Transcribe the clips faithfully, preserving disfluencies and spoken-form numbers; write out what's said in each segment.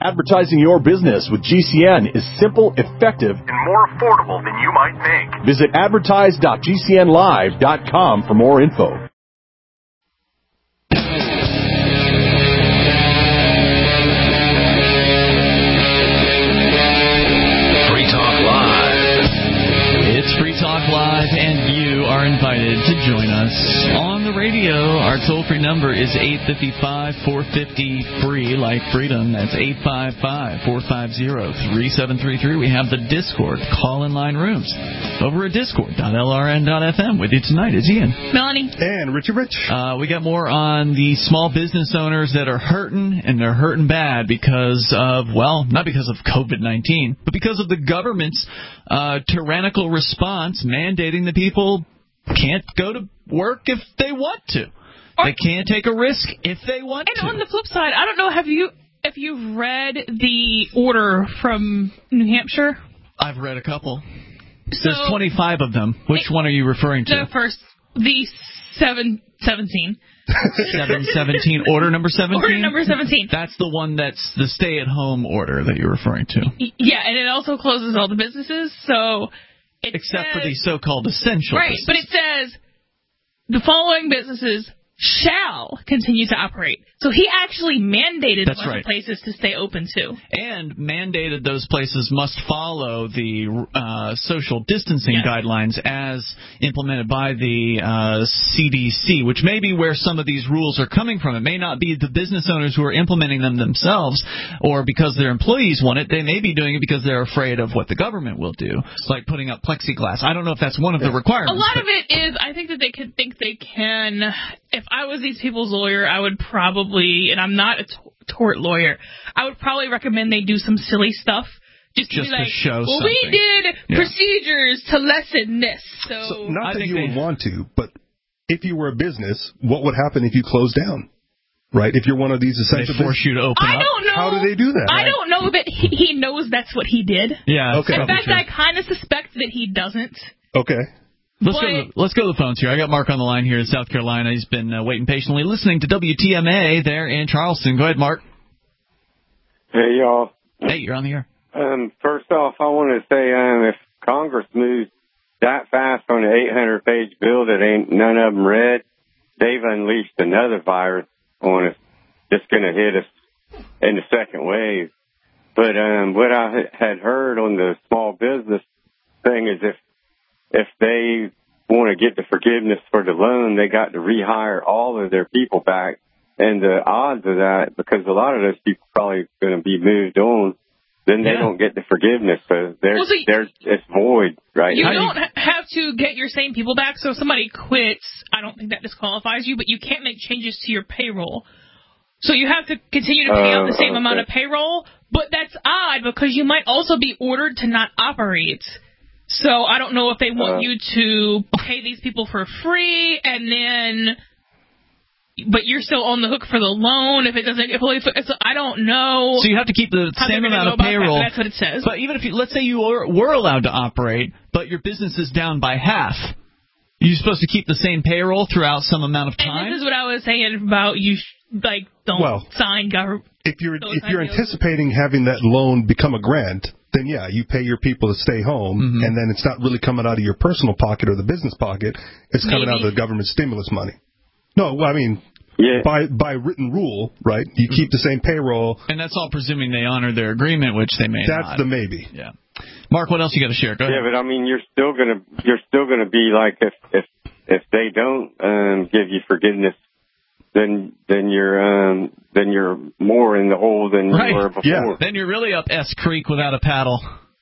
Advertising your business with G C N is simple, effective, and more affordable than you might think. Visit advertise dot g c n live dot com for more info. Free Talk Live. It's Free Talk Live, and you are invited to join us on the radio. Our toll-free number is eight five five, four five zero, free, like freedom. That's eight five five, four five zero, three seven three three. We have the Discord call-in line rooms over at discord dot l r n dot f m. With you tonight is Ian, Melanie, and Richie Rich. Uh, we got more on the small business owners that are hurting, and they're hurting bad because of, well, not because of COVID nineteen, but because of the government's uh, tyrannical response mandating that people can't go to work if they want to. Or, they can't take a risk if they want and to. And on the flip side, I don't know, have you if you've read the order from New Hampshire? I've read a couple. So, There's twenty-five of them. Which it, one are you referring to? The first, the seven seventeen. seven seventeen, order number seventeen? Order number seventeen. That's the one that's the stay-at-home order that you're referring to. Yeah, and it also closes all the businesses, so... It Except says, for the so-called essential Right, business. But it says the following businesses shall continue to operate. So he actually mandated That's a bunch right. of places to stay open too. And mandated those places must follow the uh, social distancing yes. guidelines as implemented by the uh, C D C, which may be where some of these rules are coming from. It may not be the business owners who are implementing them themselves or because their employees want it. They may be doing it because they're afraid of what the government will do. It's like putting up plexiglass. I don't know if that's one of the requirements. A lot of it is, I think that they could think they can... If I was these people's lawyer, I would probably, and I'm not a t- tort lawyer, I would probably recommend they do some silly stuff. Just to Just be like, to show well, something. we did yeah. procedures to lessen this. So, so not I that think you they, would want to, but if you were a business, what would happen if you closed down? Right? If you're one of these essential they force you to open I up. don't know. How do they do that? I don't know that he, he knows that's what he did. Yeah. Okay. In fact, true. I kind of suspect that he doesn't. Okay. Let's but, go, to, let's go to the phones here. I got Mark on the line here in South Carolina. He's been uh, waiting patiently, listening to W T M A there in Charleston. Go ahead, Mark. Hey, y'all. Hey, you're on the air. Um, first off, I want to say um, if Congress moves that fast on an eight hundred page bill that ain't none of them read, they've unleashed another virus on us. Just going to hit us in the second wave. But um, what I had heard on the small business thing is if if they want to get the forgiveness for the loan, they got to rehire all of their people back. And the odds of that, because a lot of those people probably going to be moved on, then they yeah. don't get the forgiveness. So they're, well, so they're, it's void, right? You now. don't have to get your same people back. So if somebody quits, I don't think that disqualifies you, but you can't make changes to your payroll. So you have to continue to pay uh, out the same okay. amount of payroll, but that's odd because you might also be ordered to not operate. So I don't know if they want uh, you to pay these people for free and then, but you're still on the hook for the loan if it doesn't. If it's, I don't know. So you have to keep the same amount of payroll. That. That's what it says. But even if you, let's say you were, were allowed to operate, but your business is down by half. You're supposed to keep the same payroll throughout some amount of time. And this is what I was saying about you. Like, don't well, sign government. If you're if you're anticipating having that loan become a grant, then yeah, you pay your people to stay home, mm-hmm. and then it's not really coming out of your personal pocket or the business pocket. It's coming Maybe. out of the government stimulus money. No, well, I mean, yeah. by by written rule, right? You keep the same payroll, and that's all presuming they honor their agreement, which they may that's not. That's the maybe. Yeah. Mark, what else you got to share? Go ahead. Yeah, but I mean, you're still gonna you're still gonna be like if if if they don't um, give you forgiveness. Then, then you're, um, then you're more in the hole than right. you were before. Yeah. Then you're really up S Creek without a paddle.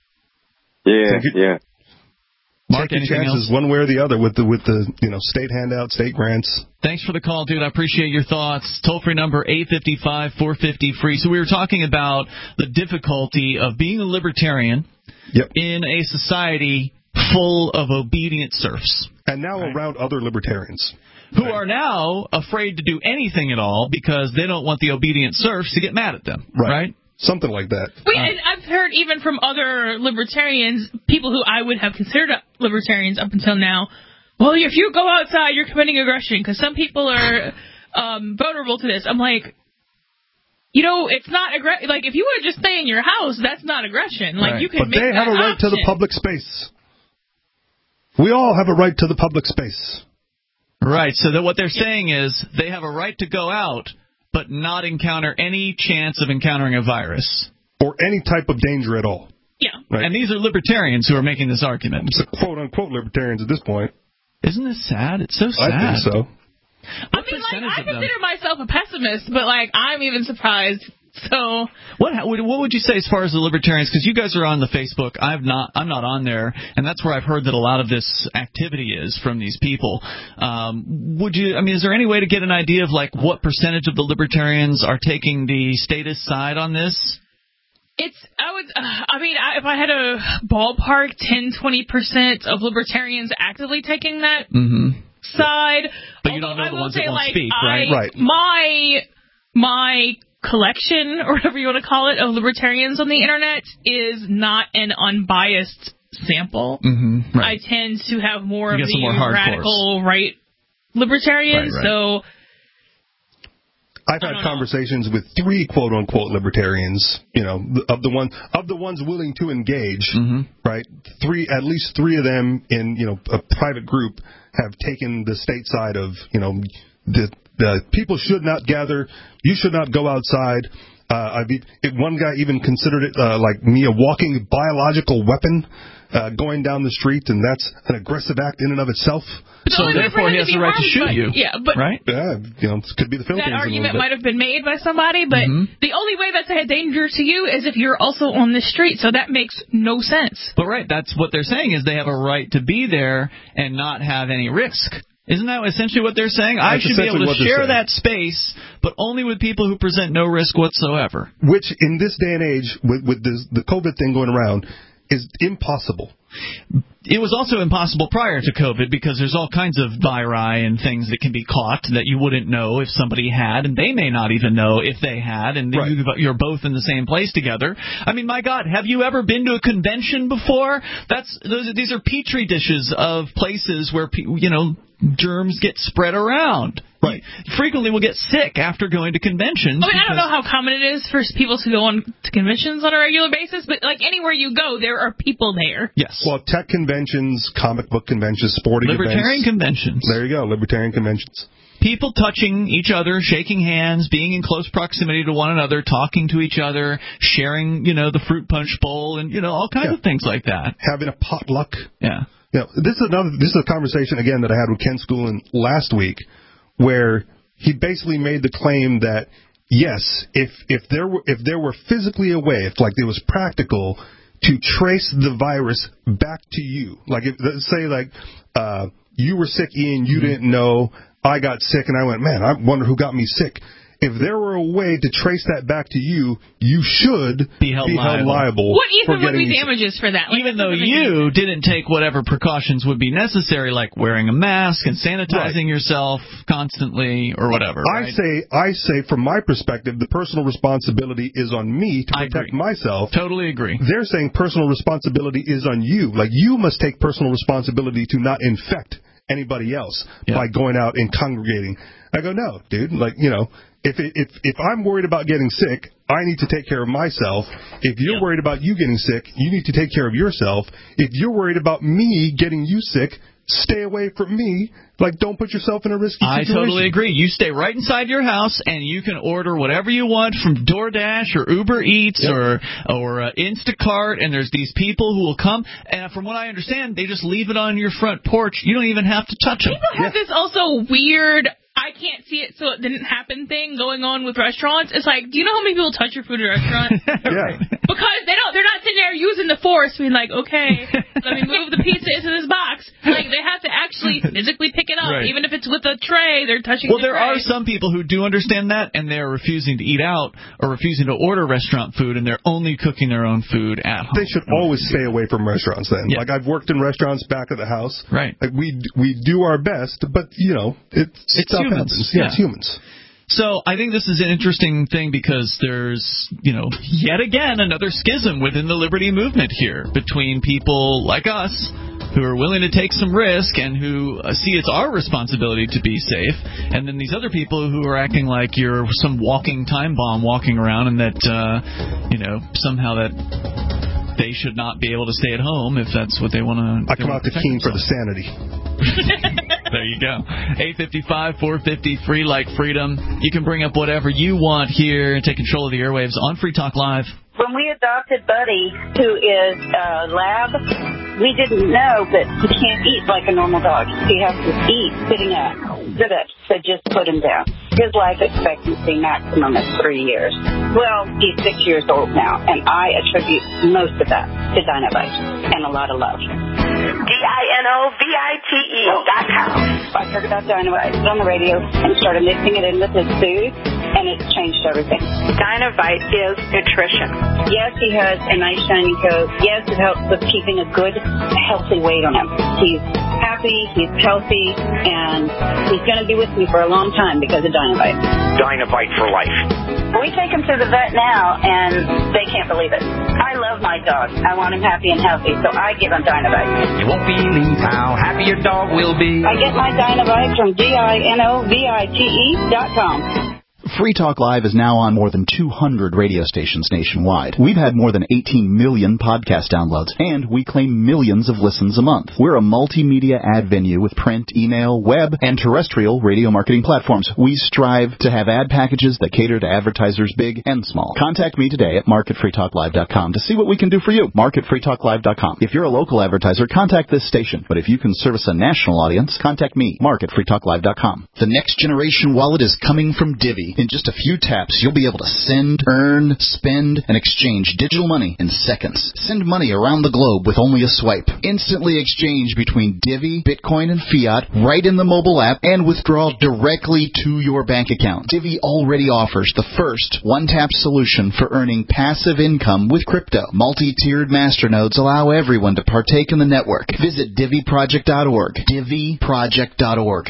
Yeah, Take yeah. Mark, Take your chances else? one way or the other with the with the you know state handout, state grants. Thanks for the call, dude. I appreciate your thoughts. Toll free number eight five five, four five zero, free. So we were talking about the difficulty of being a libertarian yep. in a society full of obedient serfs, and now right. around other libertarians. Who are now afraid to do anything at all because they don't want the obedient serfs to get mad at them, right? right? Something like that. Wait, uh, and I've heard even from other libertarians, people who I would have considered libertarians up until now, well, if you go outside, you're committing aggression because some people are um, vulnerable to this. I'm like, you know, it's not aggression. Like, if you want to just stay in your house, that's not aggression. Like, Right. you can But make they have that a right to the option. public space. We all have a right to the public space. Right, so that what they're saying is they have a right to go out, but not encounter any chance of encountering a virus. Or any type of danger at all. Yeah. Right. And these are libertarians who are making this argument. It's a quote-unquote libertarians at this point. Isn't this sad? It's so sad. I think so. I mean, like, percentage I of them? consider myself a pessimist, but, like, I'm even surprised. So, What what would you say as far as the libertarians? Because you guys are on the Facebook. I'm not. I'm not on there, and that's where I've heard that a lot of this activity is from these people. Um, would you? I mean, is there any way to get an idea of like what percentage of the libertarians are taking the statist side on this? it's, I would, uh, I mean, I, if I had a ballpark, ten, twenty percent of libertarians actively taking that Mm-hmm. side. But you don't know I the will ones that say, won't like, speak, I, right? Right. My, my collection, or whatever you want to call it, of libertarians on the internet is not an unbiased sample. Mm-hmm. Right. I tend to have more You of get some the more hardcores. radical right libertarians, Right, right. so... I've I had don't know. conversations with three quote unquote libertarians, you know, of the one of the ones willing to engage, Mm-hmm. right? Three, at least three of them in, you know, a private group have taken the state side of, you know, the the people should not gather, you should not go outside. Uh, I've, it, one guy even considered it uh, like me a walking biological weapon, uh, going down the street, and that's an aggressive act in and of itself. But the So only way therefore for him he has be the right to harmed shoot by- you. Yeah, but Right? Yeah, you know, it could be the Philippines. that a little argument bit. might have been made by somebody, but Mhm. the only way that's a danger to you is if you're also on the street, so that makes no sense. But right, that's what they're saying is they have a right to be there and not have any risk. Isn't that essentially what they're saying? I That's should be able essentially to what they're share saying. that space, but only with people who present no risk whatsoever. Which, in this day and age, with, with this, the COVID thing going around, is impossible. It was also impossible prior to COVID because there's all kinds of viri and things that can be caught that you wouldn't know if somebody had, and they may not even know if they had, and Right. you, you're both in the same place together. I mean, my God, have you ever been to a convention before? That's those, these are petri dishes of places where pe- you know germs get spread around. Right. You frequently will get sick after going to conventions. I mean, I don't because- know how common it is for people to go on to conventions on a regular basis, but like anywhere you go, there are people there. Yes. Well, tech conventions, comic book conventions, sporting Libertarian events. conventions. There you go, libertarian conventions. People touching each other, shaking hands, being in close proximity to one another, talking to each other, sharing, you know, the fruit punch bowl, and you know, all kinds Yeah. of things like that. Having a potluck. Yeah. You know, this is another. This is a conversation again that I had with Ken Schoolin last week, where he basically made the claim that yes, if if there were if there were physically a way, if like it was practical to trace the virus back to you, like if let's say like uh, you were sick, Ian, you mm-hmm. didn't know, I got sick, and I went, man, I wonder who got me sick. If there were a way to trace that back to you, you should be held, be liable. held liable. What for even would be getting damages for that? Like, Even that though doesn't make any you sense. didn't take whatever precautions would be necessary, like wearing a mask and sanitizing Right. yourself constantly or whatever. I right? say, I say, from my perspective, the personal responsibility is on me to I protect agree. myself. Totally agree. They're saying personal responsibility is on you. Like, you must take personal responsibility to not infect anybody else Yeah. by going out and congregating. I go, no, dude. Like, you know, if it, if if I'm worried about getting sick, I need to take care of myself. If you're Yeah. worried about you getting sick, you need to take care of yourself. If you're worried about me getting you sick, stay away from me. Like, don't put yourself in a risky I situation. totally agree. You stay right inside your house, and you can order whatever you want from DoorDash or Uber Eats Yep. or or uh, Instacart, and there's these people who will come, and from what I understand, they just leave it on your front porch. You don't even have to touch them. People have this also weird, I can't see it so it didn't happen thing going on with restaurants. It's like, do you know how many people touch your food at a restaurant? Yeah. Because they don't, they're not sitting there using the force, being like, okay, let me move the pizza into this box. Like, they have to actually physically pick it up, Right. even if it's with a tray. They're touching. Well, the there tray. are some people who do understand that, and they're refusing to eat out or refusing to order restaurant food, and they're only cooking their own food at home. They should always stay away from restaurants then. Yeah. Like, I've worked in restaurants back at the house. Right. Like, we we do our best, but, you know, it, It's stuff humans. happens. Yeah, Yeah. it's humans. So I think this is an interesting thing because there's, you know, yet again another schism within the liberty movement here between people like us who are willing to take some risk and who uh, see it's our responsibility to be safe, and then these other people who are acting like you're some walking time bomb walking around and that, uh, you know, somehow that they should not be able to stay at home if that's what they want to. I come out to Keene for the sanity. There you go. eight five five, four five zero, free like freedom. You can bring up whatever you want here and take control of the airwaves on Free Talk Live. When we adopted Buddy, who is a lab, we didn't know that he can't eat like a normal dog. He has to eat sitting up. Sit up. So just put him down. His life expectancy maximum is three years. Well, he's six years old now, and I attribute most of that to Dinovite and a lot of love. D I N O V I T E dot com. I heard about Dinovite on the radio and started mixing it in with his food, and it's changed everything. Dinovite is nutrition. Yes, he has a nice shiny coat. Yes, it helps with keeping a good, healthy weight on him. He's happy, he's healthy, and he's going to be with me for a long time because of Dinovite. Dinovite for life. We take him to the vet now, and they can't believe it. I love my dog. I want him happy and healthy, so I give him Dinovite. You won't believe how happy your dog will be. I get my Dinovite from D I N O V I T E dot com. Free Talk Live is now on more than two hundred radio stations nationwide. We've had more than eighteen million podcast downloads, and we claim millions of listens a month. We're a multimedia ad venue with print, email, web, and terrestrial radio marketing platforms. We strive to have ad packages that cater to advertisers big and small. Contact me today at market free talk live dot com to see what we can do for you. market free talk live dot com. If you're a local advertiser, contact this station. But if you can service a national audience, contact me, market free talk live dot com. The next generation wallet is coming from Divvy. In just a few taps, you'll be able to send, earn, spend, and exchange digital money in seconds. Send money around the globe with only a swipe. Instantly exchange between Divvy, Bitcoin, and fiat right in the mobile app and withdraw directly to your bank account. Divvy already offers the first one-tap solution for earning passive income with crypto. Multi-tiered masternodes allow everyone to partake in the network. Visit Divvy Project dot org. Divvy Project dot org.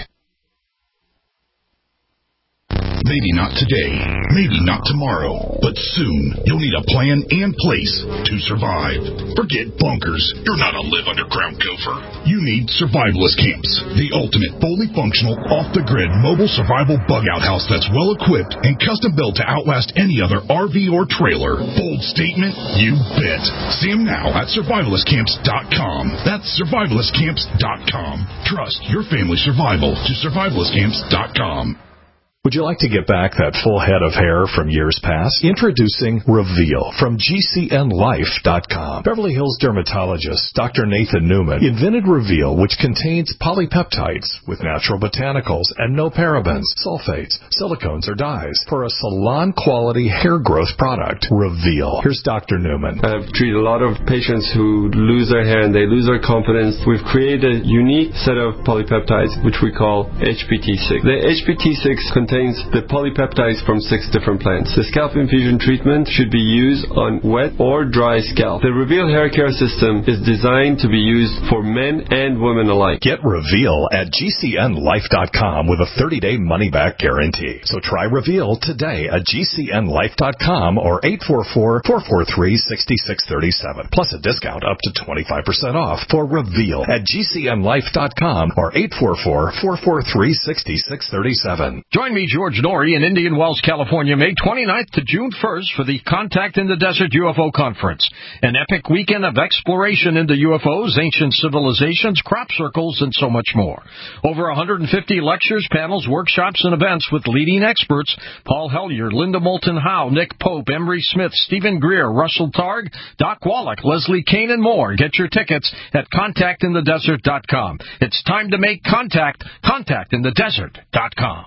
Maybe not today, maybe not tomorrow, but soon you'll need a plan and place to survive. Forget bunkers. You're not a live underground gopher. You need survivalist camps, the ultimate fully functional, off-the-grid mobile survival bug-out house that's well-equipped and custom-built to outlast any other R V or trailer. Bold statement? You bet. See them now at survivalist camps dot com. That's survivalist camps dot com. Trust your family's survival to survivalist camps dot com. Would you like to get back that full head of hair from years past? Introducing Reveal from G C N life dot com. Beverly Hills dermatologist Doctor Nathan Newman invented Reveal, which contains polypeptides with natural botanicals and no parabens, sulfates, silicones, or dyes for a salon-quality hair growth product. Reveal. Here's Doctor Newman. I've treated a lot of patients who lose their hair and they lose their confidence. We've created a unique set of polypeptides, which we call H P T six. The H P T six contains contains the polypeptides from six different plants. The scalp infusion treatment should be used on wet or dry scalp. The Reveal hair care system is designed to be used for men and women alike. Get Reveal at G C N life dot com with a thirty-day money-back guarantee. So try Reveal today at G C N life dot com or eight four four, four four three, six six three seven. Plus a discount up to twenty-five percent off for Reveal at G C N life dot com or eight four four, four four three, six six three seven. Join me, George Norrie, in Indian Wells, California, May twenty-ninth to June first for the Contact in the Desert U F O Conference, an epic weekend of exploration into U F Os, ancient civilizations, crop circles, and so much more. Over one hundred fifty lectures, panels, workshops, and events with leading experts: Paul Hellyer, Linda Moulton Howe, Nick Pope, Emery Smith, Stephen Greer, Russell Targ, Doc Wallach, Leslie Kane, and more. Get your tickets at contact in the desert dot com. It's time to make contact. contact in the desert dot com.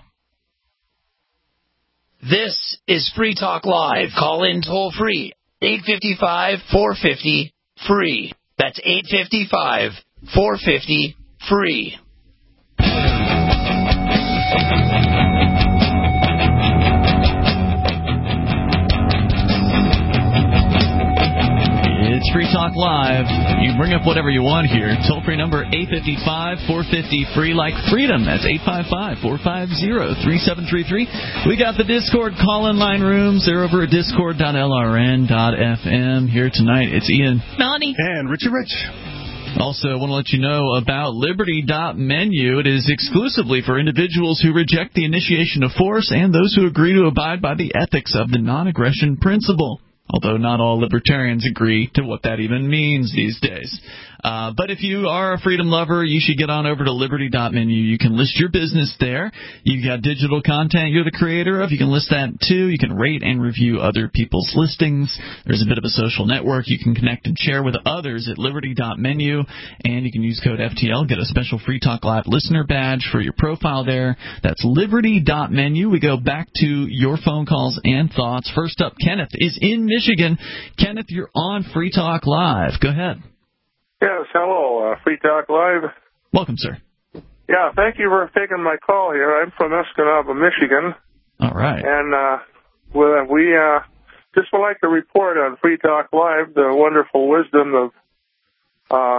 This is Free Talk Live. Call in toll free. eight five five, four five zero, free. That's eight five five, four five zero, free. It's Free Talk Live. You can bring up whatever you want here. Toll-free number eight five five, four five zero, free like freedom. That's eight five five, four five zero, three seven three three. We got the Discord call-in line rooms. They're over at discord dot L R N dot F M. Here tonight, it's Ian, Melanie, and Richie Rich. Also, I want to let you know about Liberty dot Menu. It is exclusively for individuals who reject the initiation of force and those who agree to abide by the ethics of the non-aggression principle. Although not all libertarians agree to what that even means these days. Uh, but if you are a freedom lover, you should get on over to Liberty dot Menu. You can list your business there. You've got digital content you're the creator of. You can list that too. You can rate and review other people's listings. There's a bit of a social network. You can connect and share with others at Liberty dot Menu. And you can use code F T L, get a special Free Talk Live listener badge for your profile there. That's Liberty dot Menu. We go back to your phone calls and thoughts. First up, Kenneth is in Michigan. Kenneth, you're on Free Talk Live. Go ahead. Yes, hello, uh, Free Talk Live. Welcome, sir. Yeah, thank you for taking my call here. I'm from Escanaba, Michigan. All right. And uh, we uh, just would like to report on Free Talk Live the wonderful wisdom of uh,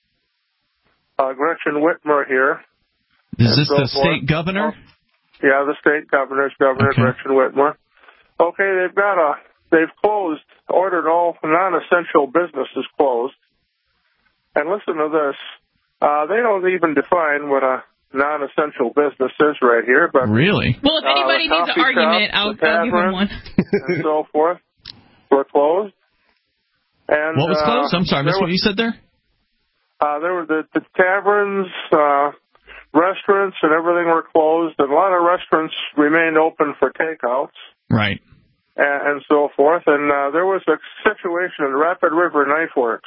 uh, Gretchen Whitmer here. Is this so the forth. state governor? Oh, yeah, the state governor's governor, okay. Gretchen Whitmer. Okay, they've got a, they've closed, ordered all non-essential businesses closed. And listen to this. Uh, they don't even define what a non-essential business is right here. But really? Well, if anybody uh, needs an argument, I'll, I'll give them one. And so forth were closed. And what was closed? Uh, I'm sorry, I missed what you said there. Uh, there were the, the taverns, uh, restaurants, and everything were closed. And a lot of restaurants remained open for takeouts. Right. And, and so forth. And uh, there was a situation in Rapid River Knife Works.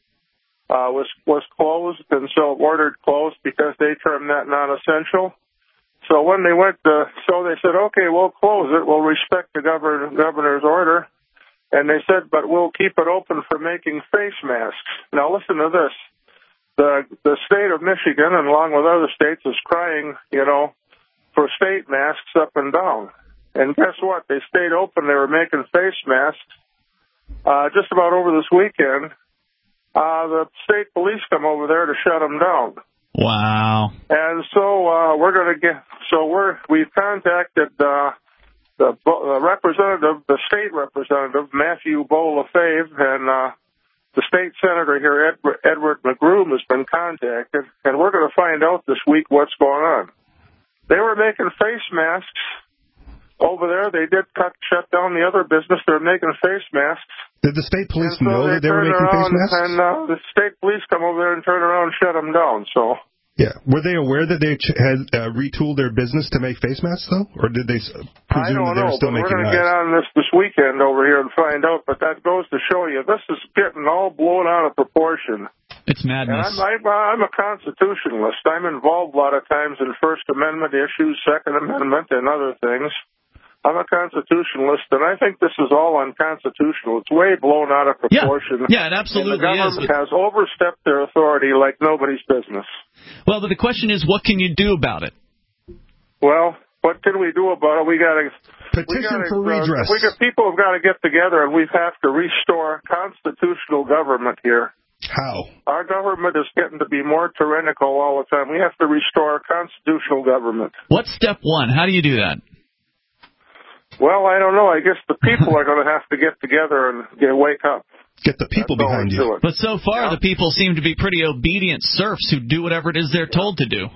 Uh, was was closed, and so ordered closed because they termed that non-essential. So when they went to, so they said, okay, we'll close it. We'll respect the governor, governor's order. And they said, but we'll keep it open for making face masks. Now listen to this. The the state of Michigan, and along with other states, is crying, you know, for state masks up and down. And guess what? They stayed open. They were making face masks uh, just about over this weekend. Uh, the state police come over there to shut them down. Wow. And so, uh, we're going to get, so we're, we've contacted, uh, the, the representative, the state representative, Matthew Bo Lefebvre, and, uh, the state senator here, Edward, Edward McGroom, has been contacted, and we're going to find out this week what's going on. They were making face masks over there. They did cut, shut down the other business. They're making face masks. Did the state police so know they that they were making face masks? And uh, the state police come over there and turn around and shut them down. So yeah, were they aware that they ch- had uh, retooled their business to make face masks, though, or did they presume I don't that they know, were still but making we're going to knives? get on this this weekend over here and find out. But that goes to show you this is getting all blown out of proportion. It's madness. And I'm, I'm, I'm a constitutionalist. I'm involved a lot of times in First Amendment issues, Second Amendment, and other things. I'm a constitutionalist, and I think this is all unconstitutional. It's way blown out of proportion. Yeah, yeah, it absolutely and the government is. has overstepped their authority like nobody's business. Well, but the question is, what can you do about it? Well, what can we do about it? We got to petition we gotta, for redress. Uh, we got people have got to get together, and we have to restore constitutional government here. How? Our government is getting to be more tyrannical all the time. We have to restore constitutional government. What's step one? How do you do that? Well, I don't know. I guess the people are going to have to get together and get, wake up. Get the people That's behind you. But so far, yeah. the people seem to be pretty obedient serfs who do whatever it is they're told to do.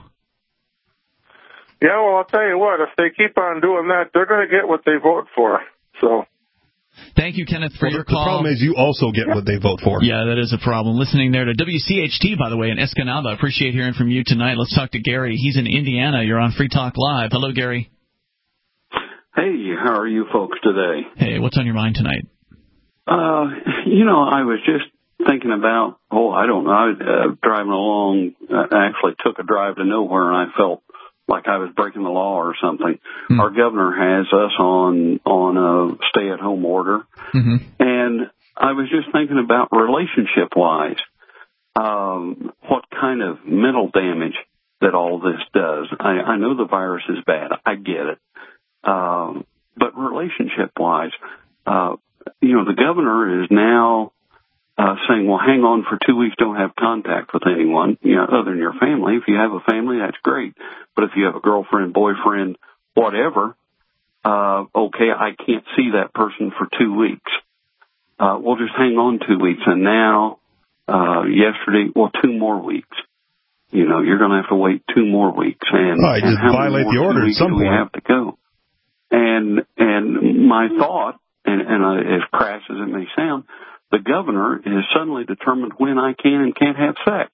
Yeah, well, I'll tell you what. If they keep on doing that, they're going to get what they vote for. So. Thank you, Kenneth, for well, your the, call. The problem is you also get what they vote for. Yeah, that is a problem. Listening there to W C H T, by the way, in Escanaba. Appreciate hearing from you tonight. Let's talk to Gary. He's in Indiana. You're on Free Talk Live. Hello, Gary. Hey, how are you folks today? Hey, what's on your mind tonight? Uh, you know, I was just thinking about, oh, I don't know, I was uh, driving along, I actually took a drive to nowhere, and I felt like I was breaking the law or something. Mm. Our governor has us on, on a stay-at-home order, mm-hmm. and I was just thinking about relationship-wise, um, what kind of mental damage that all this does. I, I know the virus is bad. I get it. Um, but relationship-wise, uh, you know, the governor is now uh, saying, well, hang on for two weeks, don't have contact with anyone, you know, other than your family. If you have a family, that's great. But if you have a girlfriend, boyfriend, whatever, uh, okay, I can't see that person for two weeks. Uh, we'll just hang on two weeks. And now uh, yesterday, well, two more weeks. You know, you're going to have to wait two more weeks. And, right, and just how violate many the more order at weeks some do we point. have to go? And, and my thought, and, and I, as crass as it may sound, the governor has suddenly determined when I can and can't have sex.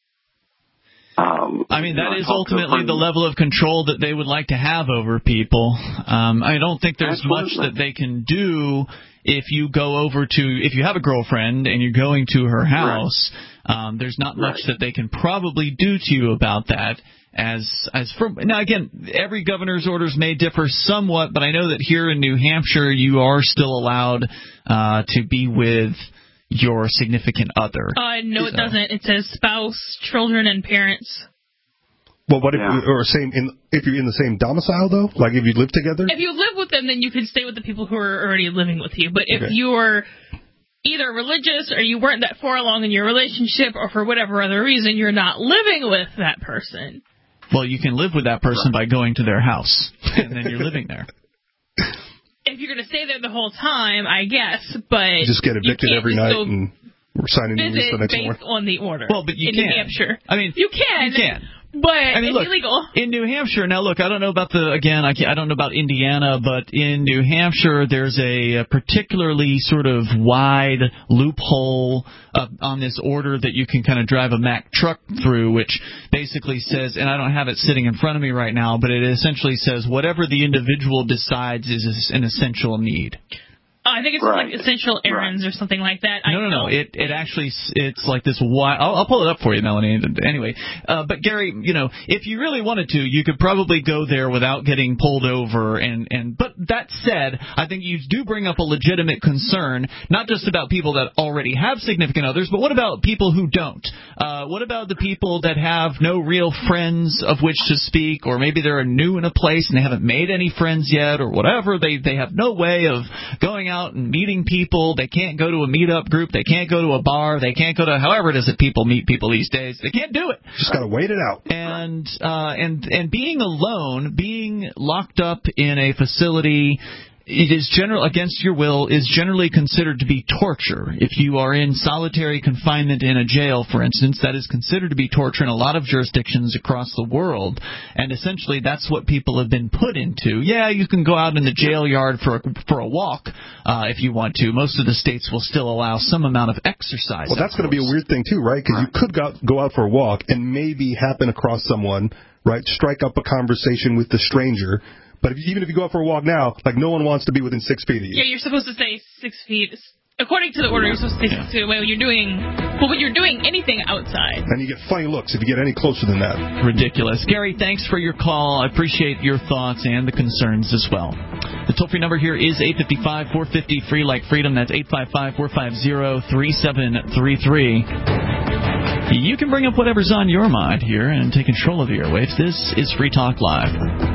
Um, I mean, that you know, is ultimately the level of control that they would like to have over people. Um, I don't think there's Absolutely. much that they can do if you go over to, if you have a girlfriend and you're going to her house. Right. Um, there's not much right. that they can probably do to you about that. As as from now, again, every governor's orders may differ somewhat, but I know that here in New Hampshire, you are still allowed uh, to be with your significant other. Uh, no, so. It doesn't. It says spouse, children, and parents. Well, what if yeah. or same in if you're in the same domicile though? Like if you live together? If you live with them, then you can stay with the people who are already living with you. But if okay. you're either religious or you weren't that far along in your relationship, or for whatever other reason you're not living with that person. Well, you can live with that person by going to their house, and then you're living there. If you're going to stay there the whole time, I guess, but you just get evicted every night and we're signing a lease the next based morning. on the order. Well, but you in can. New Hampshire. I mean, you can. You can. But I mean, it's look, illegal. In New Hampshire, now look, I don't know about the, again, I, can't, I don't know about Indiana, but in New Hampshire, there's a, a particularly sort of wide loophole uh, on this order that you can kind of drive a Mack truck through, which basically says, and I don't have it sitting in front of me right now, but it essentially says whatever the individual decides is an essential need. Uh, I think it's right. like essential errands right. or something like that. No, I no, no. It it actually it's like this wide. I'll, I'll pull it up for you, Melanie. Anyway, uh, but Gary, you know, if you really wanted to, you could probably go there without getting pulled over. And and but that said, I think you do bring up a legitimate concern, not just about people that already have significant others, but what about people who don't? Uh, what about the people that have no real friends of which to speak, or maybe they're new in a place and they haven't made any friends yet, or whatever? They they have no way of going out out and meeting people. They can't go to a meetup group. They can't go to a bar. They can't go to however it is that people meet people these days. They can't do it. Just got to wait it out. And uh, and and being alone, being locked up in a facility, it is general against your will is generally considered to be torture. If you are in solitary confinement in a jail, for instance, that is considered to be torture in a lot of jurisdictions across the world. And essentially, that's what people have been put into. Yeah, you can go out in the jail yard for a, for a walk uh, if you want to. Most of the states will still allow some amount of exercise. Well, that's going to be a weird thing too, right? Because you could go, go out for a walk and maybe happen across someone, right? Strike up a conversation with the stranger. But if, even if you go out for a walk now, like no one wants to be within six feet of you. Yeah, you're supposed to stay six feet. According to the order, you're supposed to stay six feet away when you're doing, well, when you're doing anything outside. And you get funny looks if you get any closer than that. Ridiculous. Gary, thanks for your call. I appreciate your thoughts and the concerns as well. The toll-free number here is eight five five, four five zero, free like freedom. That's eight five five, four five zero, three seven three three. You can bring up whatever's on your mind here and take control of the airwaves. This is Free Talk Live.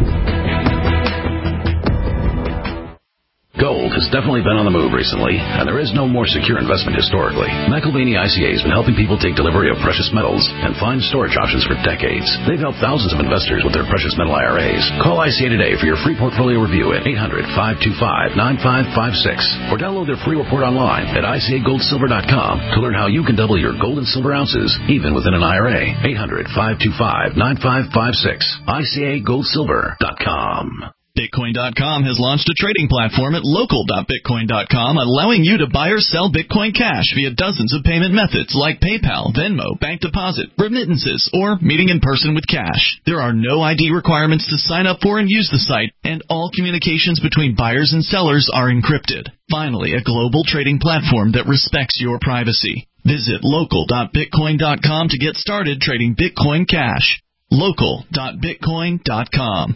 Gold has definitely been on the move recently, and there is no more secure investment historically. McElvaney I C A has been helping people take delivery of precious metals and find storage options for decades. They've helped thousands of investors with their precious metal I R As. Call I C A today for your free portfolio review at eight hundred, five two five, nine five five six or download their free report online at I C A gold silver dot com to learn how you can double your gold and silver ounces even within an I R A. eight hundred, five two five, nine five five six. I C A gold silver dot com. Bitcoin dot com has launched a trading platform at local dot bitcoin dot com, allowing you to buy or sell Bitcoin Cash via dozens of payment methods like PayPal, Venmo, bank deposit, remittances, or meeting in person with cash. There are no I D requirements to sign up for and use the site, and all communications between buyers and sellers are encrypted. Finally, a global trading platform that respects your privacy. Visit local dot bitcoin dot com to get started trading Bitcoin Cash. local dot bitcoin dot com.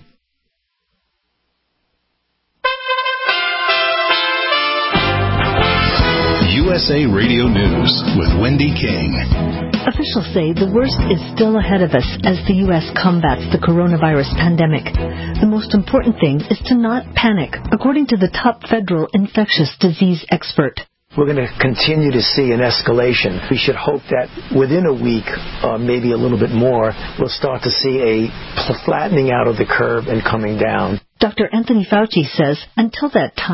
U S A Radio News with Wendy King. Officials say the worst is still ahead of us as the U S combats the coronavirus pandemic. The most important thing is to not panic, according to the top federal infectious disease expert. We're going to continue to see an escalation. We should hope that within a week, uh, maybe a little bit more, we'll start to see a flattening out of the curve and coming down. Doctor Anthony Fauci says until that time,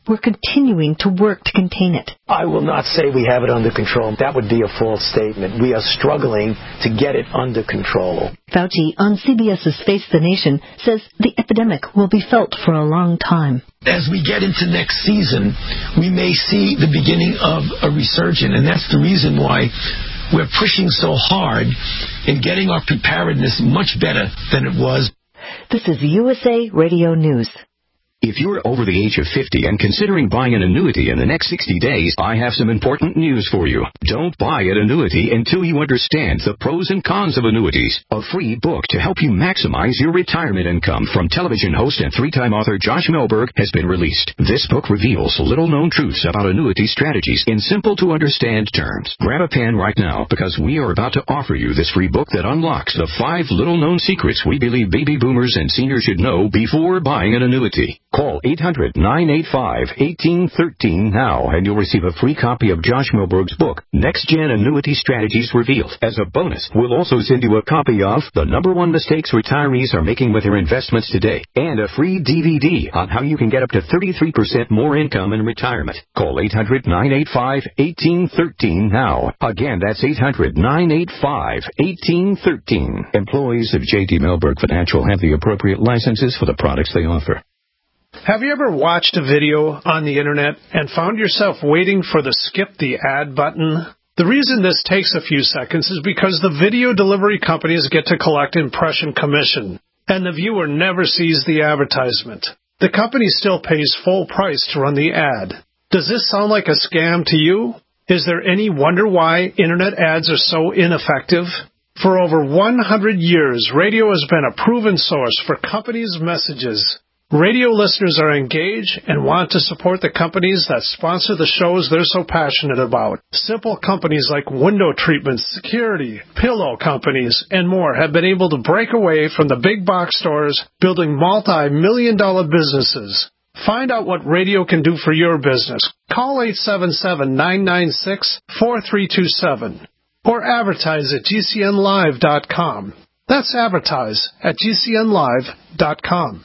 we're continuing to work to contain it. I will not say we have it under control. That would be a false statement. We are struggling to get it under control. Fauci, on CBS's Face the Nation, says the epidemic will be felt for a long time. As we get into next season, we may see the beginning of a resurgence, and that's the reason why we're pushing so hard in getting our preparedness much better than it was. This is U S A Radio News. If you're over the age of fifty and considering buying an annuity in the next sixty days, I have some important news for you. Don't buy an annuity until you understand the pros and cons of annuities. A free book to help you maximize your retirement income from television host and three-time author Josh Melberg has been released. This book reveals little-known truths about annuity strategies in simple-to-understand terms. Grab a pen right now because we are about to offer you this free book that unlocks the five little-known secrets we believe baby boomers and seniors should know before buying an annuity. Call eight hundred, nine eight five, one eight one three now and you'll receive a free copy of Josh Melberg's book, Next Gen Annuity Strategies Revealed. As a bonus, we'll also send you a copy of The Number One Mistakes Retirees Are Making with Their Investments Today and a free D V D on how you can get up to thirty-three percent more income in retirement. Call eight hundred, nine eight five, one eight one three now. Again, that's eight hundred, nine eight five, one eight one three. Employees of J D Melberg Financial have the appropriate licenses for the products they offer. Have you ever watched a video on the internet and found yourself waiting for the skip the ad button? The reason this takes a few seconds is because the video delivery companies get to collect impression commission, and the viewer never sees the advertisement. The company still pays full price to run the ad. Does this sound like a scam to you? Is there any wonder why internet ads are so ineffective? For over one hundred years, radio has been a proven source for companies' messages. Radio listeners are engaged and want to support the companies that sponsor the shows they're so passionate about. Simple companies like window treatments, security, pillow companies, and more have been able to break away from the big box stores, building multi-million dollar businesses. Find out what radio can do for your business. Call eight seven seven, nine nine six, four three two seven or advertise at G C N live dot com. That's advertise at G C N live dot com.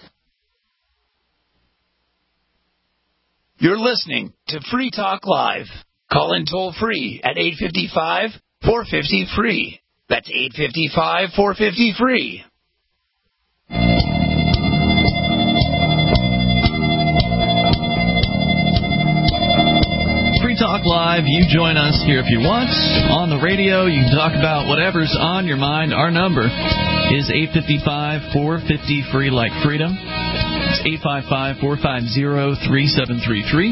You're listening to Free Talk Live. Call in toll free at eight five five, four five zero, free. That's eight five five, four five zero, free. Free Talk Live. You join us here if you want. On the radio, you can talk about whatever's on your mind. Our number is eight five five, four five zero, free, like freedom. It's eight five five, four five zero, three seven three three.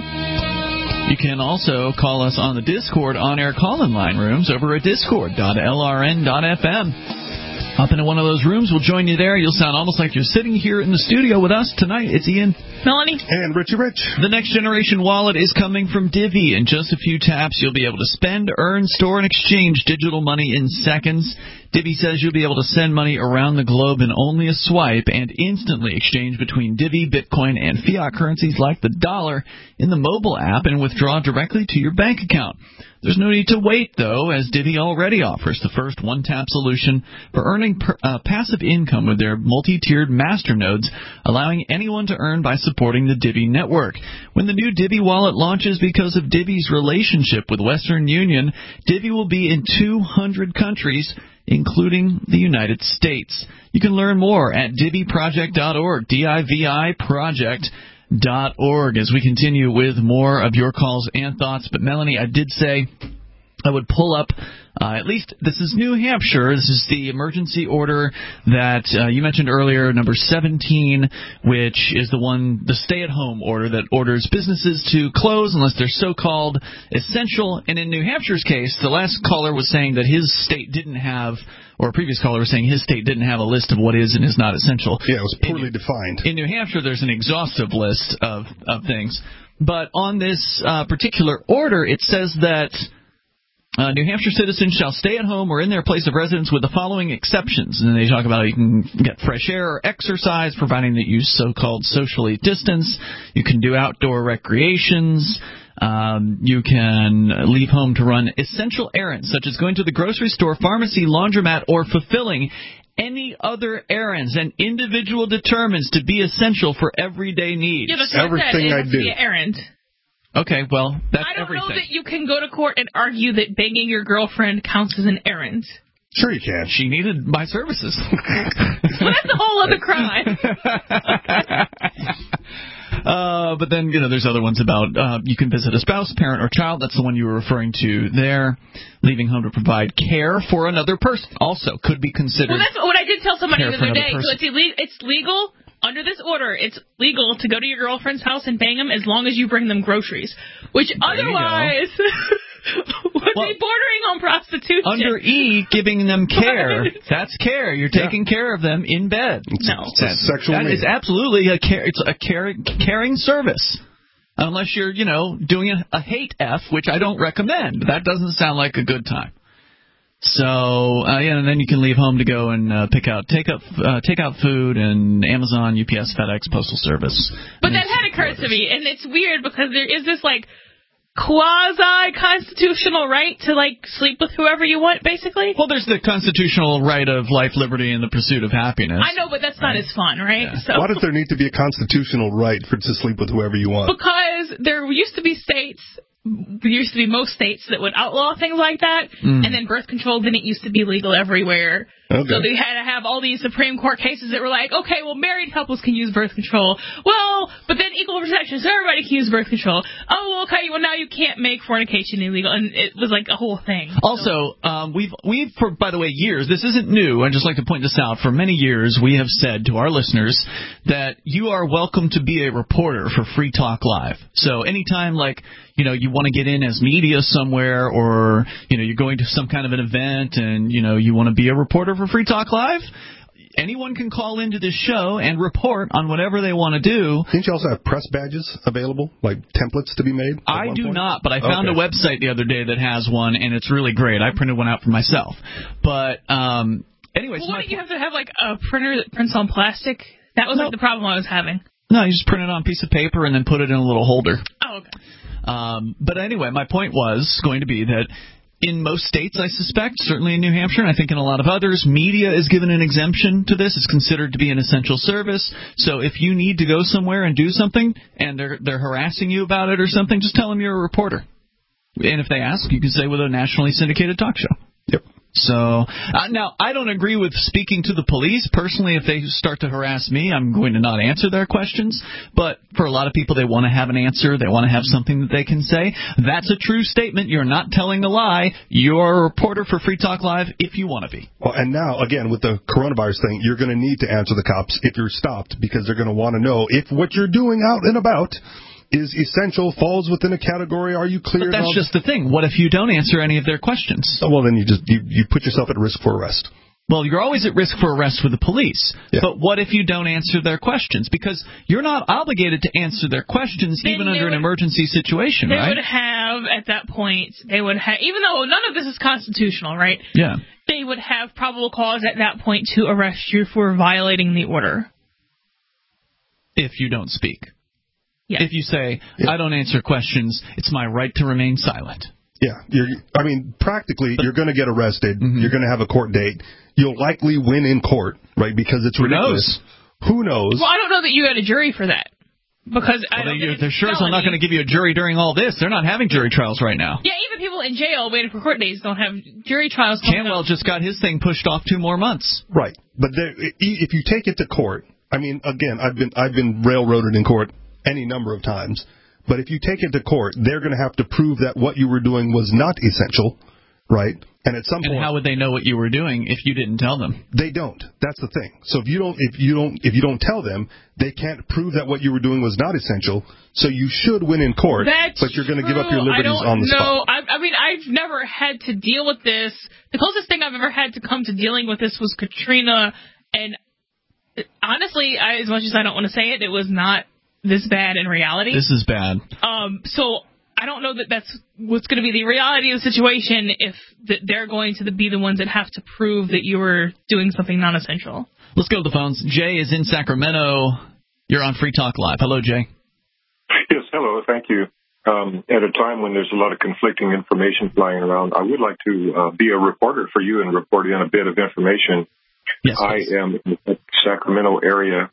You can also call us on the Discord on-air call-in line rooms over at discord dot L R N dot F M. Up into one of those rooms. We'll join you there. You'll sound almost like you're sitting here in the studio with us tonight. It's Ian, Melanie, and Richie Rich. The Next Generation Wallet is coming from Divvy. In just a few taps, you'll be able to spend, earn, store, and exchange digital money in seconds. Divvy says you'll be able to send money around the globe in only a swipe and instantly exchange between Divvy, Bitcoin, and fiat currencies like the dollar in the mobile app and withdraw directly to your bank account. There's no need to wait, though, as Divvy already offers the first one-tap solution for earning per, uh, passive income with their multi-tiered master nodes, allowing anyone to earn by supporting the Divvy network. When the new Divvy wallet launches because of Divvy's relationship with Western Union, Divvy will be in two hundred countries, including the United States. You can learn more at Divi Project dot org, D I V I Project dot org, as we continue with more of your calls and thoughts. But, Melanie, I did say I would pull up, uh, at least this is New Hampshire. This is the emergency order that uh, you mentioned earlier, number seventeen, which is the one, the stay-at-home order that orders businesses to close unless they're so-called essential. And in New Hampshire's case, the last caller was saying that his state didn't have, or a previous caller was saying his state didn't have a list of what is and is not essential. Yeah, it was poorly in, defined. In New Hampshire, there's an exhaustive list of, of things. But on this uh, particular order, it says that Uh, New Hampshire citizens shall stay at home or in their place of residence with the following exceptions. And then they talk about you can get fresh air or exercise, providing that you so-called socially distance. You can do outdoor recreations. Um, you can leave home to run essential errands, such as going to the grocery store, pharmacy, laundromat, or fulfilling any other errands an individual determines to be essential for everyday needs. Yeah, but so everything I do. Errand. Okay, well, that's I don't everything. know that you can go to court and argue that banging your girlfriend counts as an errand. Sure you can. She needed my services. Well, that's a whole other crime. uh, but then, you know, there's other ones about uh, you can visit a spouse, parent, or child. That's the one you were referring to there. Leaving home to provide care for another person also could be considered. Well, that's what I did tell somebody care the for other another day. person. So it's, ille- it's legal. Under this order, it's legal to go to your girlfriend's house and bang them as long as you bring them groceries, which There otherwise would Well, be bordering on prostitution. Under E, giving them care. That's care. You're taking yeah. care of them in bed. No. It's a sexual That need. is absolutely a care. It's a care, caring service. Unless you're, you know, doing a, a hate F, which I don't recommend. That doesn't sound like a good time. So, uh, yeah, and then you can leave home to go and uh, pick out, take up, uh, take out food and Amazon, U P S, FedEx, Postal Service. But that had occurred to me, and it's weird because there is this, like, quasi-constitutional right to, like, sleep with whoever you want, basically. Well, there's the constitutional right of life, liberty, and the pursuit of happiness. I know, but that's not as fun, right? Yeah. So. Why does there need to be a constitutional right for to sleep with whoever you want? Because there used to be states... There used to be most states that would outlaw things like that, mm. and then birth control didn't used to be legal everywhere. Okay. So they had to have all these Supreme Court cases that were like, okay, well, married couples can use birth control. Well, but then equal protection, so everybody can use birth control. Oh, okay, well, now you can't make fornication illegal, and it was like a whole thing. Also, um, we've, we've for, by the way, years, this isn't new, I'd just like to point this out, for many years we have said to our listeners that you are welcome to be a reporter for Free Talk Live. So anytime, like, you know, you want to get in as media somewhere, or, you know, you're going to some kind of an event and, you know, you want to be a reporter for Free Talk Live, anyone can call into this show and report on whatever they want to do. Didn't you also have press badges available, like templates to be made? I do point? not, but I found okay. a website the other day that has one, and it's really great. I printed one out for myself. But, um, anyway. Well, so wouldn't you have to have, like, a printer that prints on plastic? That was, nope. like, the problem I was having. No, you just print it on a piece of paper and then put it in a little holder. Oh, okay. Um, but anyway, my point was going to be that in most states, I suspect, certainly in New Hampshire, and I think in a lot of others, media is given an exemption to this. It's considered to be an essential service. So if you need to go somewhere and do something, and they're they're harassing you about it or something, just tell them you're a reporter. And if they ask, you can say with a nationally syndicated talk show. Yep. So, uh, now, I don't agree with speaking to the police. Personally, if they start to harass me, I'm going to not answer their questions. But for a lot of people, they want to have an answer. They want to have something that they can say. That's a true statement. You're not telling a lie. You're a reporter for Free Talk Live if you want to be. Well, and now, again, with the coronavirus thing, you're going to need to answer the cops if you're stopped, because they're going to want to know if what you're doing out and about is essential, falls within a category, are you clear? But that's just the thing. What if you don't answer any of their questions? Oh, well, then you just you, you put yourself at risk for arrest. Well, you're always at risk for arrest with the police. Yeah. But what if you don't answer their questions? Because you're not obligated to answer their questions then even under would, an emergency situation, they right? They would have, at that point, they would have, even though none of this is constitutional, right? Yeah. They would have probable cause at that point to arrest you for violating the order. If you don't speak. Yeah. If you say, yeah. I don't answer questions, it's my right to remain silent. Yeah. You're, I mean, practically, you're going to get arrested. Mm-hmm. You're going to have a court date. You'll likely win in court, right, because it's ridiculous. Who knows? Who knows? Well, I don't know that you had a jury for that. Because well, I don't they, they're sure as hell not going to give you a jury during all this. They're not having jury trials right now. Yeah, even people in jail waiting for court dates don't have jury trials. Cantwell up. just got his thing pushed off two more months. Right. But there, if you take it to court, I mean, again, I've been I've been railroaded in court any number of times. But if you take it to court, they're going to have to prove that what you were doing was not essential, right? And at some and point, how would they know what you were doing if you didn't tell them? They don't. That's the thing. So if you don't, if you don't, if you don't tell them, they can't prove that what you were doing was not essential. So you should win in court, That's but you're going to give up your true. liberties on the know. spot. I, I mean, I've never had to deal with this. The closest thing I've ever had to come to dealing with this was Katrina, and honestly, I, as much as I don't want to say it, it was not this bad in reality. This is bad. Um, so I don't know that that's what's going to be the reality of the situation if that they're going to be the ones that have to prove that you were doing something non-essential. Let's go to the phones. Jay is in Sacramento. You're on Free Talk Live. Hello, Jay. Yes, hello. Thank you. Um, at a time when there's a lot of conflicting information flying around, I would like to uh, be a reporter for you and report in a bit of information. Yes, I am in the Sacramento area.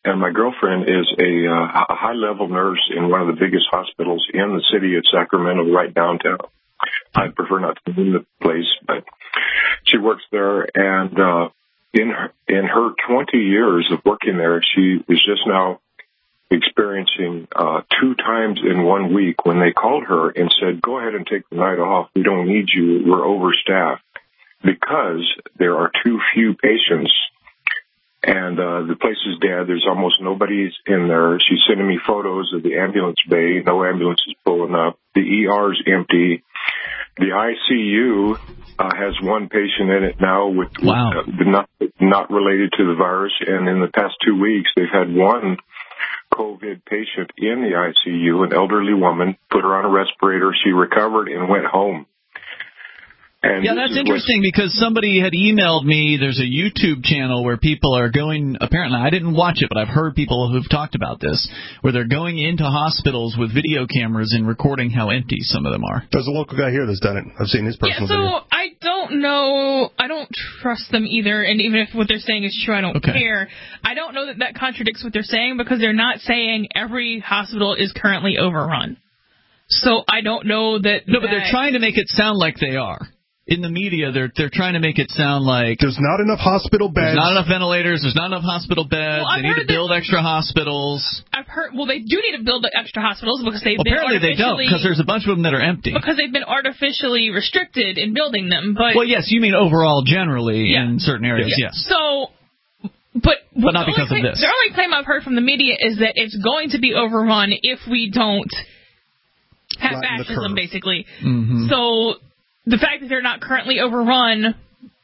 and my girlfriend is a, uh, a high-level nurse in one of the biggest hospitals in the city of Sacramento, right downtown. I prefer not to name the place, but she works there, and uh, in her, in her twenty years of working there, she is just now experiencing uh, two times in one week when they called her and said, go ahead and take the night off. We don't need you. We're overstaffed, because there are too few patients. And uh, the place is dead. There's almost nobody in there. She's sending me photos of the ambulance bay. No ambulance is pulling up. The E R is empty. The I C U uh, has one patient in it now with, wow. with uh, not not related to the virus. And in the past two weeks, they've had one COVID patient in the I C U, an elderly woman, put her on a respirator. She recovered and went home. And yeah, that's interesting because somebody had emailed me. There's a YouTube channel where people are going, apparently, I didn't watch it, but I've heard people who've talked about this, where they're going into hospitals with video cameras and recording how empty some of them are. There's a local guy here that's done it. I've seen his personal yeah, so video. I don't know. I don't trust them either, and even if what they're saying is true, I don't okay. care. I don't know that that contradicts what they're saying, because they're not saying every hospital is currently overrun. So I don't know that... No, but that they're trying to make it sound like they are. In the media, they're they're trying to make it sound like there's not enough hospital beds. There's not enough ventilators. There's not enough hospital beds. Well, they need to build extra hospitals. I've heard. Well, they do need to build extra hospitals because they've well, been apparently they don't, because there's a bunch of them that are empty. Because they've been artificially restricted in building them. But well, yes, you mean overall, generally yeah. in certain areas, yeah. yes. So, but but not because claim, of this. The only claim I've heard from the media is that it's going to be overrun if we don't have Flatten fascism, basically. Mm-hmm. So. The fact that they're not currently overrun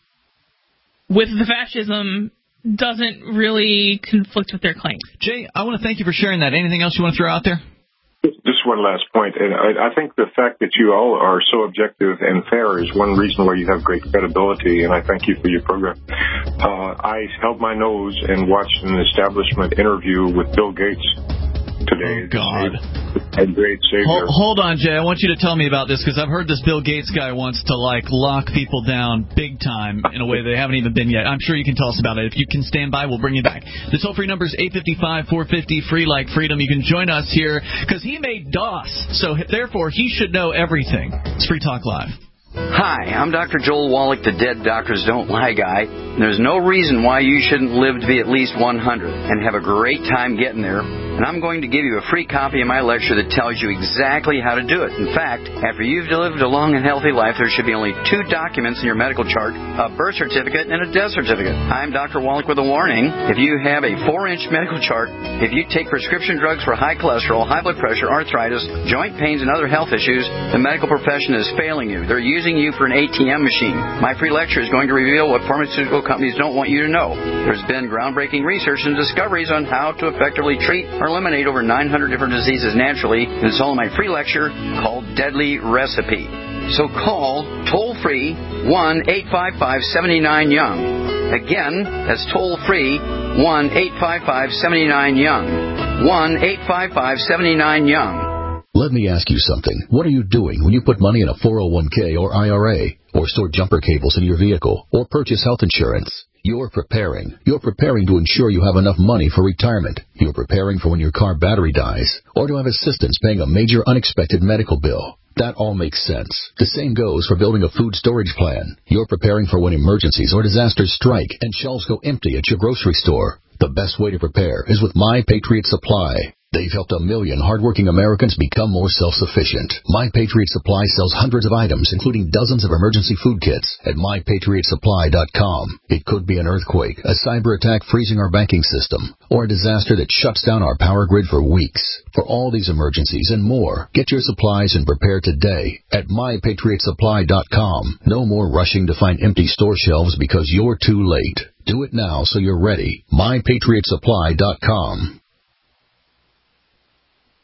with the fascism doesn't really conflict with their claim. Jay, I want to thank you for sharing that. Anything else you want to throw out there? Just one last point, and I, I think the fact that you all are so objective and fair is one reason why you have great credibility, and I thank you for your program. Uh, I held my nose and watched an establishment interview with Bill Gates today. Oh, God. A great savior. Hold, hold on, Jay. I want you to tell me about this, because I've heard this Bill Gates guy wants to, like, lock people down big time in a way they haven't even been yet. I'm sure you can tell us about it. If you can stand by, we'll bring you back. The toll-free number is eight five five, four five zero, free like freedom. You can join us here, because he made DOS, so therefore he should know everything. It's Free Talk Live. Hi, I'm Doctor Joel Wallach, the Dead Doctors Don't Lie guy. There's no reason why you shouldn't live to be at least one hundred and have a great time getting there. And I'm going to give you a free copy of my lecture that tells you exactly how to do it. In fact, after you've lived a long and healthy life, there should be only two documents in your medical chart, a birth certificate and a death certificate. I'm Doctor Wallach with a warning. If you have a four-inch medical chart, if you take prescription drugs for high cholesterol, high blood pressure, arthritis, joint pains, and other health issues, the medical profession is failing you. They're using you for an A T M machine. My free lecture is going to reveal what pharmaceutical companies don't want you to know. There's been groundbreaking research and discoveries on how to effectively treat or eliminate over nine hundred different diseases naturally. And it's all in my free lecture called Deadly Recipe. So call toll-free one eight five five, seven nine, YOUNG. Again, that's toll-free one eight five five, seven nine, YOUNG. one eight five five, seven nine, YOUNG. Let me ask you something. What are you doing when you put money in a four oh one k or I R A, or store jumper cables in your vehicle, or purchase health insurance? You're preparing. You're preparing to ensure you have enough money for retirement. You're preparing for when your car battery dies, or to have assistance paying a major unexpected medical bill. That all makes sense. The same goes for building a food storage plan. You're preparing for when emergencies or disasters strike and shelves go empty at your grocery store. The best way to prepare is with My Patriot Supply. They've helped a million hardworking Americans become more self-sufficient. My Patriot Supply sells hundreds of items, including dozens of emergency food kits, at my patriot supply dot com. It could be an earthquake, a cyber attack freezing our banking system, or a disaster that shuts down our power grid for weeks. For all these emergencies and more, get your supplies and prepare today at my patriot supply dot com. No more rushing to find empty store shelves because you're too late. Do it now so you're ready. my patriot supply dot com.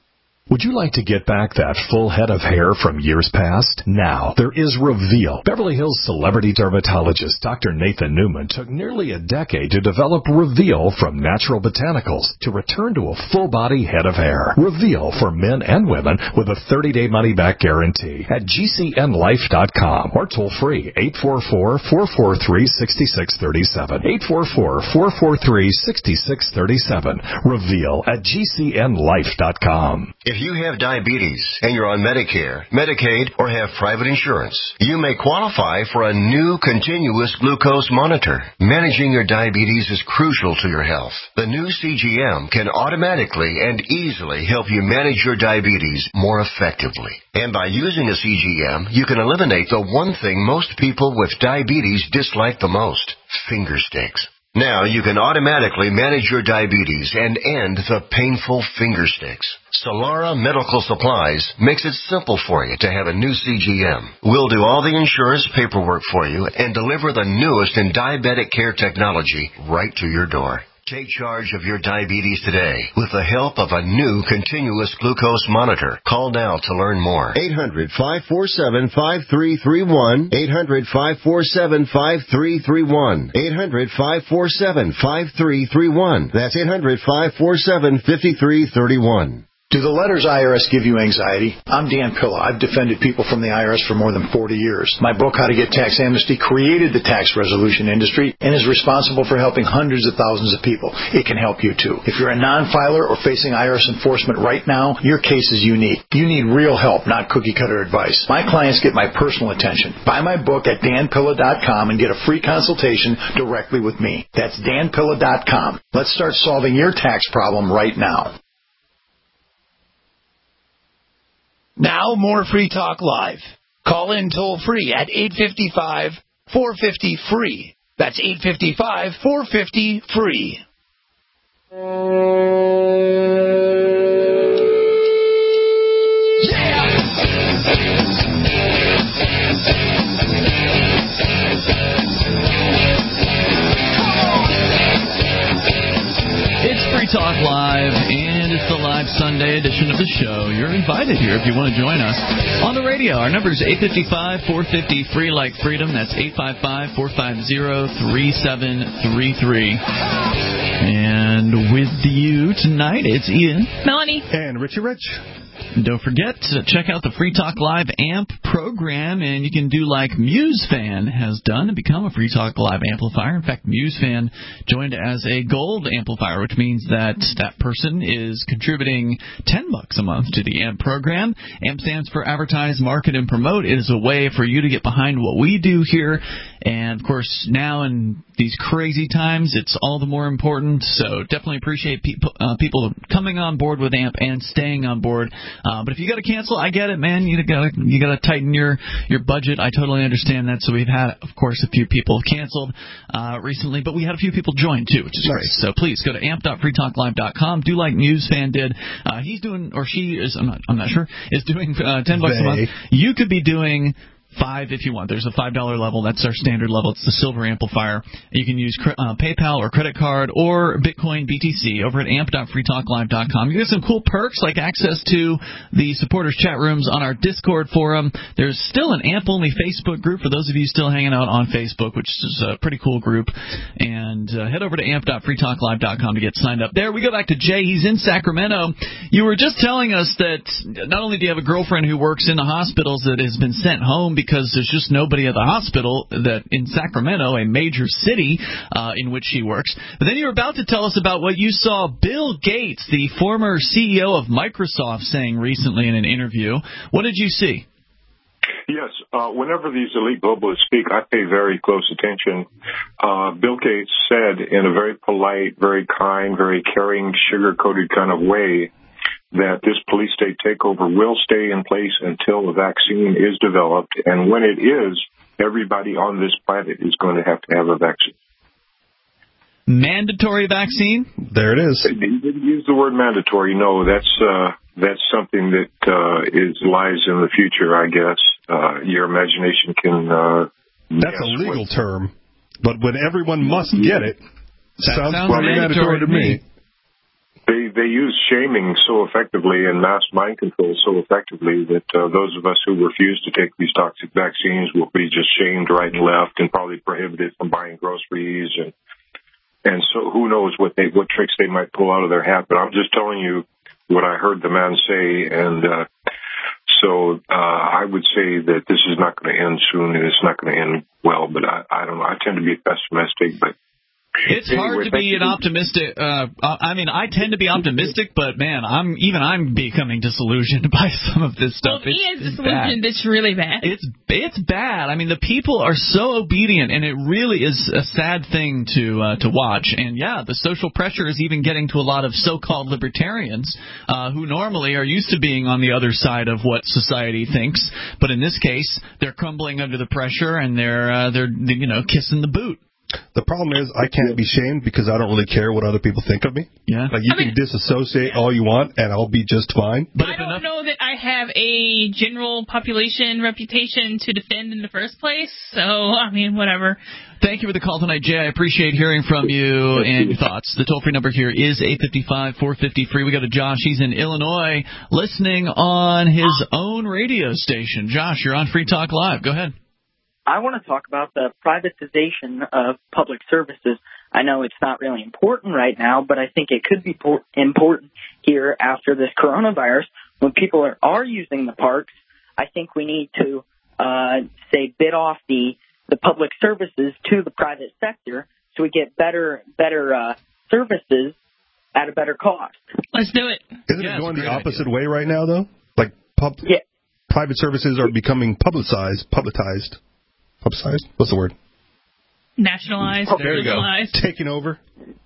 Would you like to get back that full head of hair from years past? Now, there is Reveal. Beverly Hills celebrity dermatologist Doctor Nathan Newman took nearly a decade to develop Reveal from natural botanicals to return to a full-body head of hair. Reveal for men and women with a thirty-day money-back guarantee at G C N life dot com or toll-free eight four four, four four three, six six three seven. eight four four, four four three, six six three seven. Reveal at G C N life dot com. If you have diabetes and you're on Medicare, Medicaid, or have private insurance, you may qualify for a new continuous glucose monitor. Managing your diabetes is crucial to your health. The new C G M can automatically and easily help you manage your diabetes more effectively. And by using a C G M, you can eliminate the one thing most people with diabetes dislike the most: finger sticks. Now you can automatically manage your diabetes and end the painful finger sticks. Solara Medical Supplies makes it simple for you to have a new C G M. We'll do all the insurance paperwork for you and deliver the newest in diabetic care technology right to your door. Take charge of your diabetes today with the help of a new continuous glucose monitor. Call now to learn more. eight hundred, five four seven, five three three one. eight hundred, five four seven, five three three one. eight hundred, five four seven, five three three one. That's eight hundred, five four seven, five three three one. Do the letters I R S give you anxiety? I'm Dan Pilla. I've defended people from the I R S for more than forty years. My book, How to Get Tax Amnesty, created the tax resolution industry and is responsible for helping hundreds of thousands of people. It can help you, too. If you're a non-filer or facing I R S enforcement right now, your case is unique. You need real help, not cookie-cutter advice. My clients get my personal attention. Buy my book at dan pilla dot com and get a free consultation directly with me. That's dan pilla dot com. Let's start solving your tax problem right now. Now, more Free Talk Live. Call in toll-free at eight five five, four five zero, F R E E. That's eight five five, four five zero, F R E E. It's Free Talk Live, and it's the live Sunday edition of the show. You're invited here if you want to join us on the radio. Our number is eight five five, four five zero, F R E E like freedom. That's eight five five, four five zero, three seven three three. And with you tonight, it's Ian, Melanie, and Richie Rich. And don't forget to check out the Free Talk Live A M P program, and you can do like MuseFan has done and become a Free Talk Live amplifier. In fact, MuseFan joined as a gold amplifier, which means that that person is contributing ten bucks a month to the A M P program. A M P stands for Advertise, Market, and Promote. It is a way for you to get behind what we do here. And, of course, now in these crazy times, it's all the more important. So definitely appreciate people uh, people coming on board with A M P and staying on board. Uh, but if you got to cancel, I get it, man. You got you got to tighten your your budget. I totally understand that. So we've had, of course, a few people canceled uh, recently, but we had a few people join too, which is nice. Great. So please go to amp dot free talk live dot com. Do like MuseFan did. Uh, he's doing, or she is, I'm not, I'm not sure, is doing uh, ten bucks they. a month. You could be doing Five if you want. There's a five dollar level. That's our standard level. It's the silver amplifier. You can use uh, PayPal or credit card or Bitcoin B T C over at amp dot free talk live dot com. You get some cool perks like access to the supporters chat rooms on our Discord forum. There's still an A M P only Facebook group for those of you still hanging out on Facebook, which is a pretty cool group. And uh, head over to amp dot free talk live dot com to get signed up there. We go back to Jay. He's in Sacramento. You were just telling us that not only do you have a girlfriend who works in the hospitals that has been sent home because there's just nobody at the hospital that in Sacramento, a major city uh, in which she works. But then you were about to tell us about what you saw Bill Gates, the former C E O of Microsoft, saying recently in an interview. What did you see? Yes, uh, whenever these elite globalists speak, I pay very close attention. Uh, Bill Gates said in a very polite, very kind, very caring, sugar-coated kind of way that this police state takeover will stay in place until the vaccine is developed. And when it is, everybody on this planet is going to have to have a vaccine. Mandatory vaccine? There it is. He didn't use the word mandatory. No, that's uh, that's something that uh, is lies in the future, I guess. Uh, your imagination can... Uh, that's a legal what, term. But when everyone must get it, sounds, sounds pretty mandatory, mandatory to me. me. they they use shaming so effectively and mass mind control so effectively that uh, those of us who refuse to take these toxic vaccines will be just shamed right and left and probably prohibited from buying groceries and and so who knows what they what tricks they might pull out of their hat. But I'm just telling you what I heard the man say, and uh, so uh, I would say that this is not going to end soon and it's not going to end well. But I, I don't know. I tend to be pessimistic, but. It's anyway, hard to be an optimistic. Uh, I mean, I tend to be optimistic, but man, I'm even I'm becoming disillusioned by some of this stuff. Well, it's, Ian's disillusioned. It's really bad. It's it's bad. I mean, the people are so obedient, and it really is a sad thing to uh, to watch. And yeah, the social pressure is even getting to a lot of so-called libertarians uh, who normally are used to being on the other side of what society thinks, but in this case, they're crumbling under the pressure and they're uh, they're you know kissing the boot. The problem is I can't be shamed because I don't really care what other people think of me. Yeah. Like you I can mean, disassociate all you want and I'll be just fine. But I don't enough- know that I have a general population reputation to defend in the first place. So, I mean, whatever. Thank you for the call tonight, Jay. I appreciate hearing from you and your thoughts. The toll-free number here is eight five five, four five zero, free. We go to Josh. He's in Illinois listening on his own radio station. Josh, you're on Free Talk Live. Go ahead. I want to talk about the privatization of public services. I know it's not really important right now, but I think it could be por- important here after this coronavirus. When people are, are using the parks, I think we need to, uh, say, bid off the, the public services to the private sector so we get better better uh, services at a better cost. Let's do it. Isn't yeah, it going the opposite idea. way right now, though? Like pub- yeah. private services are becoming publicized, publicized. Publicized? What's the word? Nationalized. Oh, there you go. Taking over?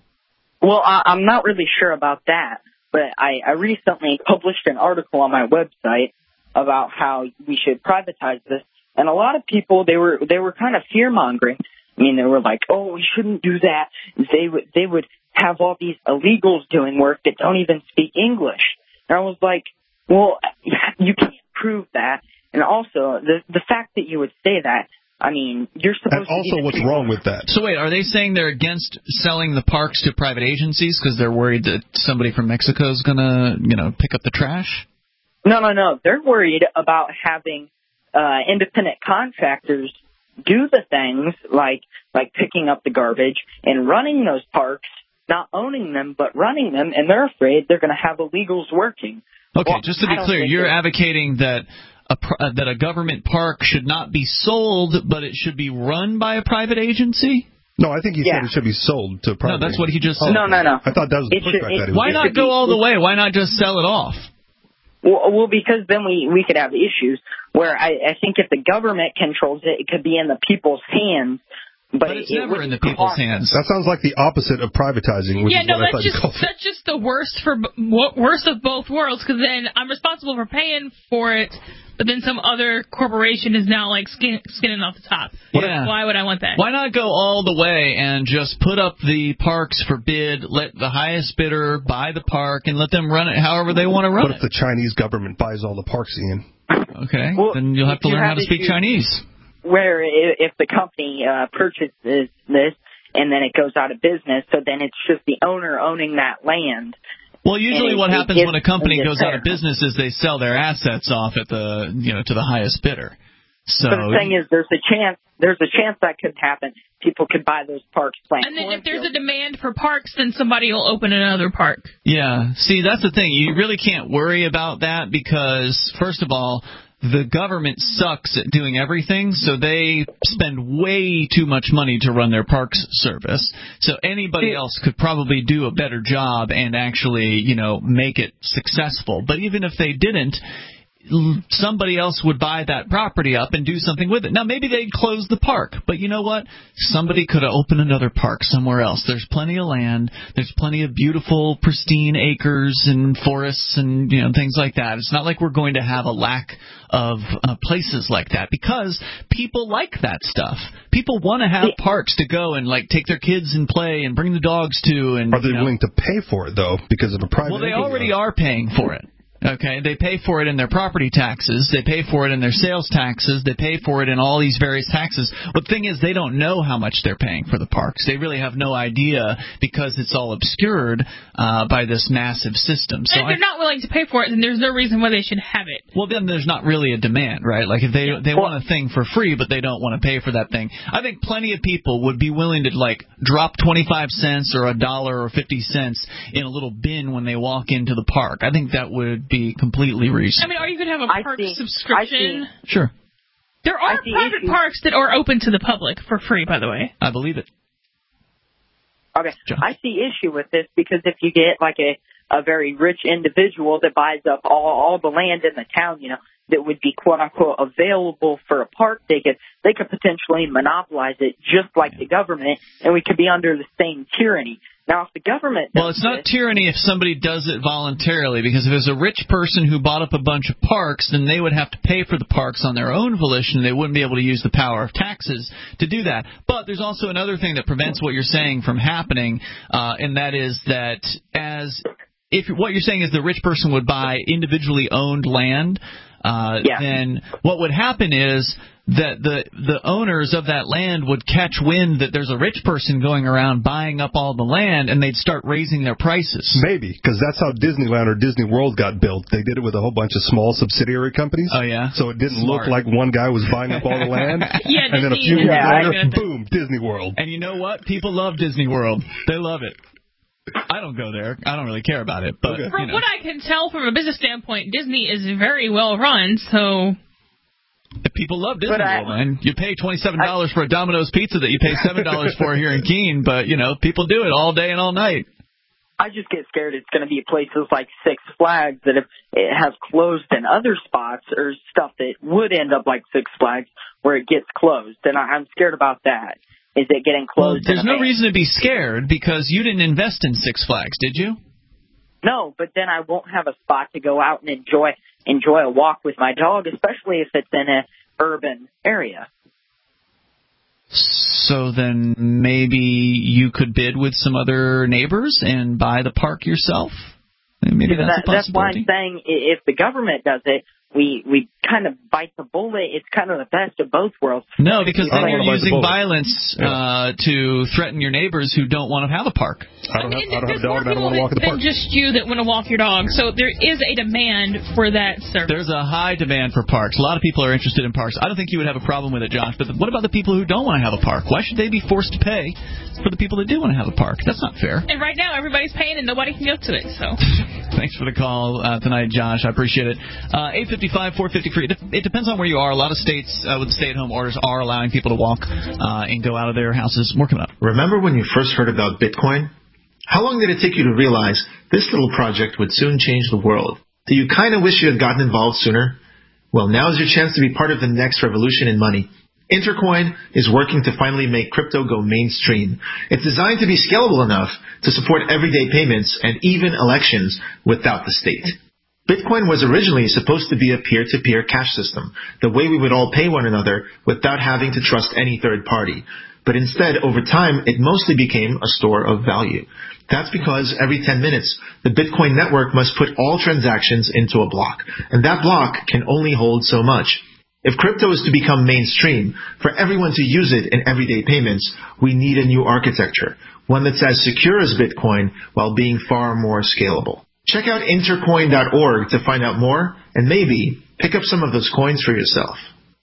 Well, I, I'm not really sure about that, but I, I recently published an article on my website about how we should privatize this, and a lot of people, they were they were kind of fear-mongering. I mean, they were like, oh, we shouldn't do that. They would, they would have all these illegals doing work that don't even speak English. And I was like, well, you can't prove that. And also, the the fact that you would say that, I mean, you're supposed and also, to... also, what's wrong with that? So wait, are they saying they're against selling the parks to private agencies because they're worried that somebody from Mexico is going to, you know, pick up the trash? No, no, no. They're worried about having uh, independent contractors do the things like like picking up the garbage and running those parks, not owning them, but running them, and they're afraid they're going to have illegals working. Okay, well, just to be clear, you're advocating that... A, that a government park should not be sold, but it should be run by a private agency? No, I think he yeah. said it should be sold to a private No, that's what he just said. Oh, no, no, no. I thought that was the pushback that he was Why not go all the way? Why not just sell it off? Well, well because then we, we could have issues where I, I think if the government controls it, it could be in the people's hands. But, but it's it never in the people's hands. That sounds like the opposite of privatizing, which yeah, is no, what I that's thought just, you called it. That's just the worst for worst of both worlds, because then I'm responsible for paying for it, but then some other corporation is now like skin, skinning off the top. Yeah. Why would I want that? Why not go all the way and just put up the parks for bid, let the highest bidder buy the park, and let them run it however they want to run what it? What if the Chinese government buys all the parks, Ian? Okay, well, then you'll have to you learn have how to speak Chinese. Where if the company uh, purchases this and then it goes out of business, so then it's just the owner owning that land. Well, usually it, what it happens when a company goes out of fair. business is they sell their assets off at the you know to the highest bidder. So but the thing is, there's a chance there's a chance that could happen. People could buy those parks. And then if there's a demand for parks, then somebody will open another park. Yeah. See, that's the thing. You really can't worry about that because, first of all, the government sucks at doing everything, so they spend way too much money to run their parks service. So anybody else could probably do a better job and actually, you know, make it successful. But even if they didn't, somebody else would buy that property up and do something with it. Now, maybe they'd close the park, but you know what? Somebody could have opened another park somewhere else. There's plenty of land. There's plenty of beautiful, pristine acres and forests and, you know, things like that. It's not like we're going to have a lack of uh, places like that because people like that stuff. People want to have parks to go and, like, take their kids and play and bring the dogs to. And Are they you know, willing to pay for it, though, because of a private Well, they entity? already are paying for it. Okay, they pay for it in their property taxes, they pay for it in their sales taxes, they pay for it in all these various taxes. But the thing is, they don't know how much they're paying for the parks. They really have no idea because it's all obscured uh, by this massive system. So and if they're I, not willing to pay for it, then there's no reason why they should have it. well, then there's not really a demand, right? Like if they they Well- want a thing for free, but they don't want to pay for that thing. I think plenty of people would be willing to like drop twenty-five cents or a dollar or fifty cents in a little bin when they walk into the park. I think that would be completely I reasonable. mean, or you could have a I park see- subscription. I Sure, There are I see private issues. parks that are open to the public for free, by the way. I believe it. Okay, I see issue with this because if you get like a a very rich individual that buys up all all the land in the town, you know, that would be quote unquote available for a park, they could they could potentially monopolize it just like the government, and we could be under the same tyranny. Now, if the government Well, does it's not this, tyranny if somebody does it voluntarily, because if there's a rich person who bought up a bunch of parks, then they would have to pay for the parks on their own volition. They wouldn't be able to use the power of taxes to do that. But there's also another thing that prevents what you're saying from happening, uh, and that is that as if what you're saying is the rich person would buy individually owned land, uh, Yeah. then what would happen is that the the owners of that land would catch wind that there's a rich person going around buying up all the land, and they'd start raising their prices. Maybe, because that's how Disneyland or Disney World got built. They did it with a whole bunch of small subsidiary companies. Oh, yeah? So it didn't Smart. look like one guy was buying up all the land. Yeah, and then a Disney few is years very later, good. boom, Disney World. And you know what? People love Disney World. They love it. I don't go there. I don't really care about it. But From you know. what I can tell from a business standpoint, Disney is very well run, so... People love Disney But I- World, man. You pay twenty-seven dollars for a Domino's pizza that you pay seven dollars for here in Keene, but, you know, people do it all day and all night. I just get scared it's going to be places like Six Flags that if it has closed in other spots or stuff that would end up like Six Flags where it gets closed. And I, I'm scared about that. Is it getting Well, closed? there's in a no van? reason to be scared because you didn't invest in Six Flags, did you? No, but then I won't have a spot to go out and enjoy enjoy a walk with my dog, especially if it's in a urban area. So then maybe you could bid with some other neighbors and buy the park yourself? Maybe That- that's a that's why possibility. I'm saying i- if the government does it, we we kind of bite the bullet. It's kind of the best of both worlds. No, because I don't then you're wanna bite the using bullet. violence Yeah. uh, to threaten your neighbors who don't want to have a park. I don't have, I don't have There's a dog more and I don't people want to walk in the than park. just you that want to walk your dog, so there is a demand for that service. There's a high demand for parks. A lot of people are interested in parks. I don't think you would have a problem with it, Josh, but what about the people who don't want to have a park? Why should they be forced to pay for the people that do want to have a park? That's not fair. And right now, everybody's paying and nobody can go to it, so... Thanks for the call uh, tonight, Josh. I appreciate it. Uh, eight fifty-five, four fifty-three. It, it depends on where you are. A lot of states uh, with stay-at-home orders are allowing people to walk uh, and go out of their houses. More coming up. Remember when you first heard about Bitcoin? How long did it take you to realize this little project would soon change the world? Do you kind of wish you had gotten involved sooner? Well, now is your chance to be part of the next revolution in money. Intercoin is working to finally make crypto go mainstream. It's designed to be scalable enough to support everyday payments and even elections without the state. Bitcoin was originally supposed to be a peer-to-peer cash system, the way we would all pay one another without having to trust any third party. But instead, over time, it mostly became a store of value. That's because every ten minutes, the Bitcoin network must put all transactions into a block, and that block can only hold so much. If crypto is to become mainstream, for everyone to use it in everyday payments, we need a new architecture, one that's as secure as Bitcoin while being far more scalable. Check out intercoin dot org to find out more and maybe pick up some of those coins for yourself.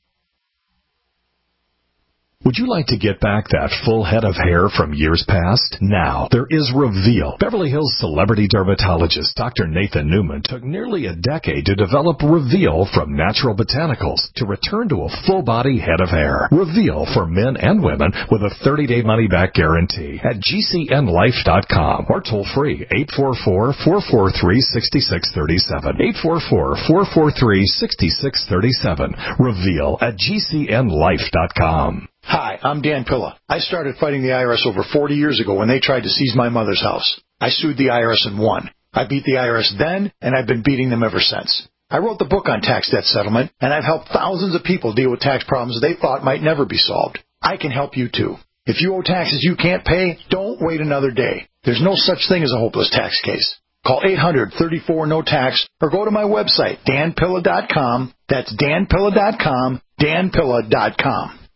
Would you like to get back that full head of hair from years past? Now, there is Reveal. Beverly Hills celebrity dermatologist Doctor Nathan Newman took nearly a decade to develop Reveal from natural botanicals to return to a full-body head of hair. Reveal for men and women with a thirty-day money-back guarantee at G C N life dot com or toll-free eight four four, four four three, six six three seven. eight four four, four four three, six six three seven. Reveal at G C N life dot com. Hi, I'm Dan Pilla. I started fighting the I R S over forty years ago when they tried to seize my mother's house. I sued the I R S and won. I beat the I R S then, and I've been beating them ever since. I wrote the book on tax debt settlement, and I've helped thousands of people deal with tax problems they thought might never be solved. I can help you too. If you owe taxes you can't pay, don't wait another day. There's no such thing as a hopeless tax case. Call eight hundred, thirty-four, no tax or go to my website, dan pilla dot com. That's dan pilla dot com, dan pilla dot com.